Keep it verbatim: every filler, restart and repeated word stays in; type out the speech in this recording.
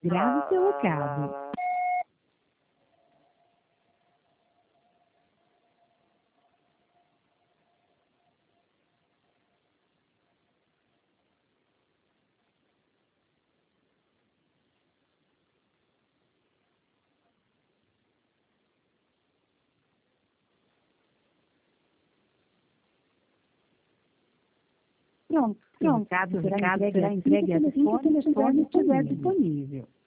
Grave seu recado. Pronto, Pronto, pronto. seu Será recado entregue será assim entregue que o assim que o telefone telefone estiver estiver disponível. disponível.